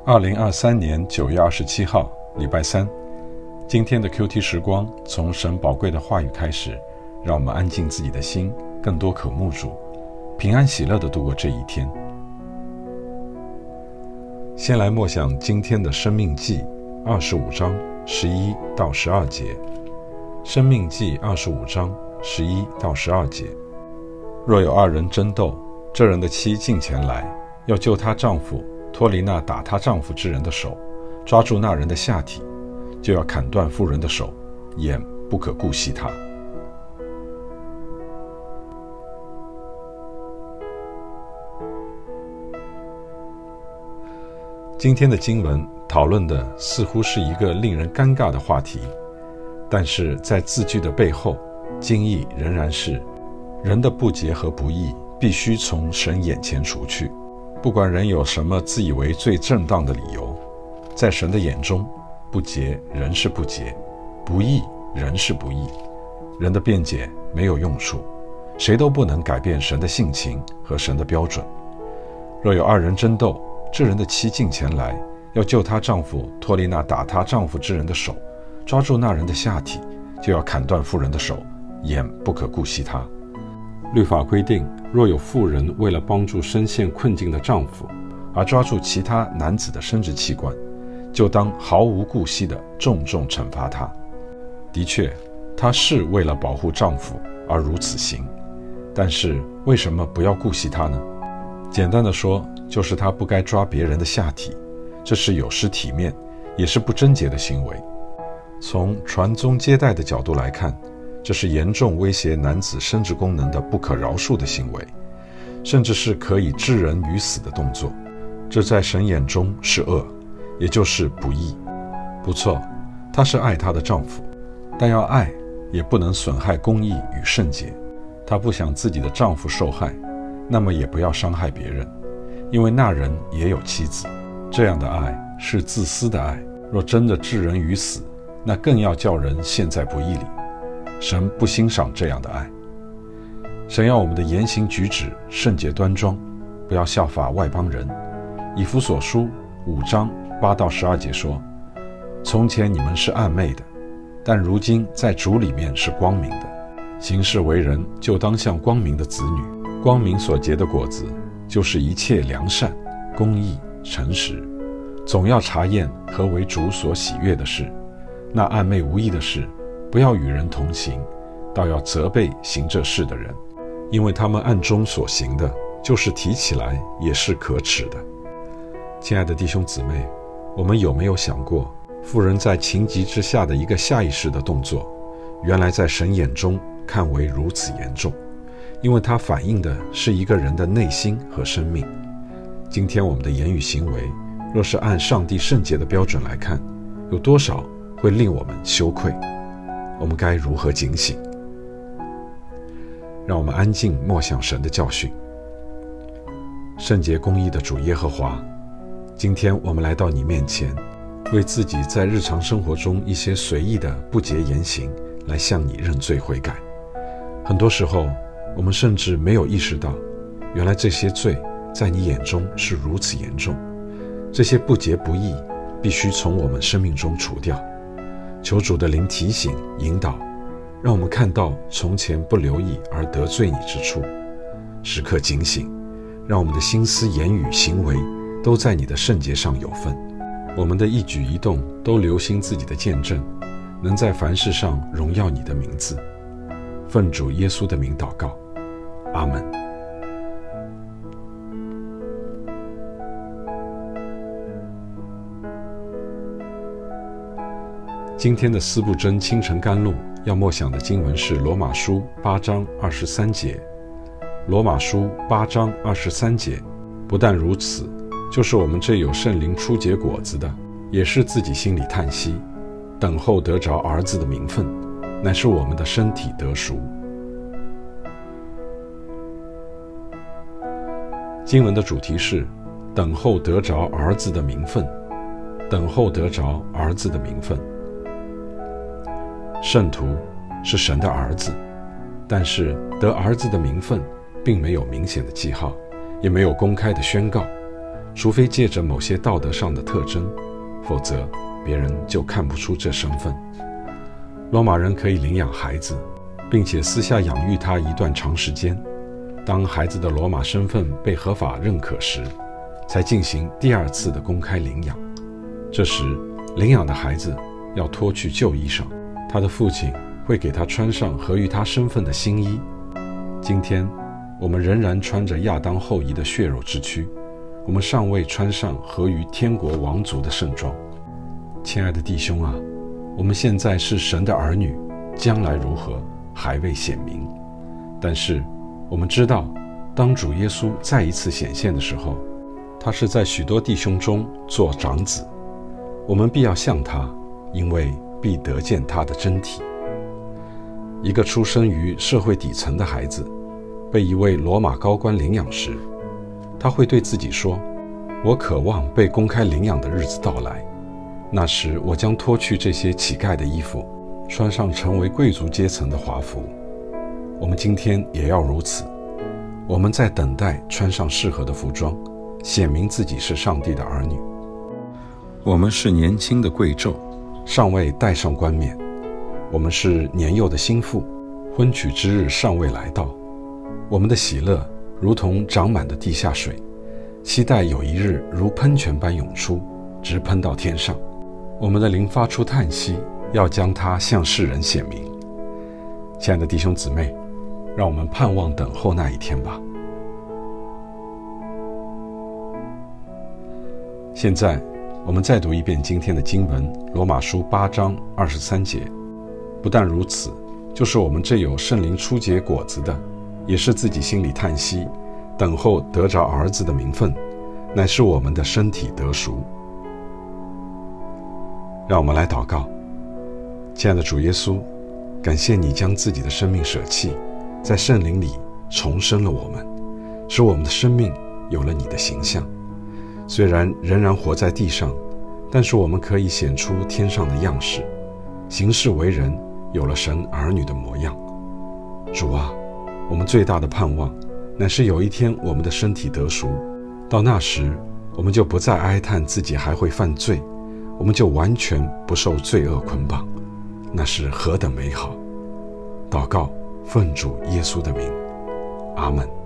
2023年9月27号，礼拜三。今天的 QT 时光，从神宝贵的话语开始，让我们安静自己的心，更多渴慕主，平安喜乐地度过这一天。先来默想今天的生命记25章11到12节。生命记25章11到12节。若有二人争斗，这人的妻近前来，要救她丈夫，脱离那打她丈夫之人的手，抓住那人的下体，就要砍断妇人的手，眼不可顾惜她。今天的经文讨论的似乎是一个令人尴尬的话题，但是在字句的背后，经义仍然是人的不洁和不义必须从神眼前除去。不管人有什么自以为最正当的理由，在神的眼中，不洁仍是不洁，不义仍是不义。人的辩解没有用处，谁都不能改变神的性情和神的标准。若有二人争斗，这人的妻近前来，要救她丈夫，脱离那打她丈夫之人的手，抓住那人的下体，就要砍断妇人的手，眼不可顾惜她。律法规定，若有妇人为了帮助深陷困境的丈夫，而抓住其他男子的生殖器官，就当毫无顾惜地重重惩罚她。的确，她是为了保护丈夫而如此行，但是为什么不要顾惜她呢？简单的说，就是她不该抓别人的下体，这是有失体面，也是不贞洁的行为。从传宗接代的角度来看，这是严重威胁男子生殖功能的不可饶恕的行为，甚至是可以置人于死的动作。这在神眼中是恶，也就是不义。不错，她是爱她的丈夫，但要爱也不能损害公义与圣洁。她不想自己的丈夫受害，那么也不要伤害别人，因为那人也有妻子。这样的爱是自私的爱，若真的置人于死，那更要叫人陷在不义里。神不欣赏这样的爱。神要我们的言行举止圣洁端庄，不要效法外邦人。以弗所书5章8到12节说，从前你们是暗昧的，但如今在主里面是光明的。行事为人就当像光明的子女。光明所结的果子，就是一切良善、公义、诚实。总要查验何为主所喜悦的事。那暗昧无益的事，不要与人同行，倒要责备行这事的人，因为他们暗中所行的，就是提起来也是可耻的。亲爱的弟兄姊妹，我们有没有想过，妇人在情急之下的一个下意识的动作，原来在神眼中看为如此严重，因为它反映的是一个人的内心和生命。今天我们的言语行为，若是按上帝圣洁的标准来看，有多少会令我们羞愧？我们该如何警醒？让我们安静默想神的教训。圣洁公义的主耶和华，今天我们来到你面前，为自己在日常生活中一些随意的不洁言行来向你认罪悔改。很多时候，我们甚至没有意识到，原来这些罪在你眼中是如此严重。这些不洁不义必须从我们生命中除掉。求主的灵提醒引导，让我们看到从前不留意而得罪你之处，时刻警醒，让我们的心思言语行为都在你的圣洁上有份。我们的一举一动都留心自己的见证，能在凡事上荣耀你的名字。奉主耶稣的名祷告，阿们。今天的思布真清晨甘露要默想的经文是罗马书8章23节。罗马书8章23节。不但如此，就是我们这有圣灵初结果子的，也是自己心里叹息，等候得着儿子的名分，乃是我们的身体得赎。经文的主题是等候得着儿子的名分，等候得着儿子的名分。圣徒是神的儿子，但是得儿子的名分并没有明显的记号，也没有公开的宣告， 除非借着某些道德上的特征，否则别人就看不出这身份。罗马人可以领养孩子，并且私下养育他一段长时间。当孩子的罗马身份被合法认可时，才进行第二次的公开领养。这时，领养的孩子要脱去旧衣裳，他的父亲会给他穿上合于他身份的新衣。今天，我们仍然穿着亚当后裔的血肉之躯，我们尚未穿上合于天国王族的盛装。亲爱的弟兄啊，我们现在是神的儿女，将来如何还未显明。但是我们知道，当主耶稣再一次显现的时候，他是在许多弟兄中做长子，我们必要像他，因为必得见他的真体。一个出生于社会底层的孩子，被一位罗马高官领养时，他会对自己说：我渴望被公开领养的日子到来，那时我将脱去这些乞丐的衣服，穿上成为贵族阶层的华服。我们今天也要如此，我们在等待穿上适合的服装，显明自己是上帝的儿女。我们是年轻的贵胄，尚未戴上冠冕；我们是年幼的心腹，婚娶之日尚未来到。我们的喜乐如同涨满的地下水，期待有一日如喷泉般涌出，直喷到天上。我们的灵发出叹息，要将它向世人显明。亲爱的弟兄姊妹，让我们盼望等候那一天吧。现在我们再读一遍今天的经文，罗马书8章23节。不但如此，就是我们这有圣灵初结果子的，也是自己心里叹息，等候得着儿子的名分，乃是我们的身体得赎。让我们来祷告。亲爱的主耶稣，感谢你将自己的生命舍弃，在圣灵里重生了我们，使我们的生命有了你的形象。虽然仍然活在地上，但是我们可以显出天上的样式，行事为人有了神儿女的模样。主啊，我们最大的盼望乃是有一天我们的身体得赎，到那时我们就不再哀叹自己还会犯罪，我们就完全不受罪恶捆绑，那是何等美好。祷告奉主耶稣的名，阿们。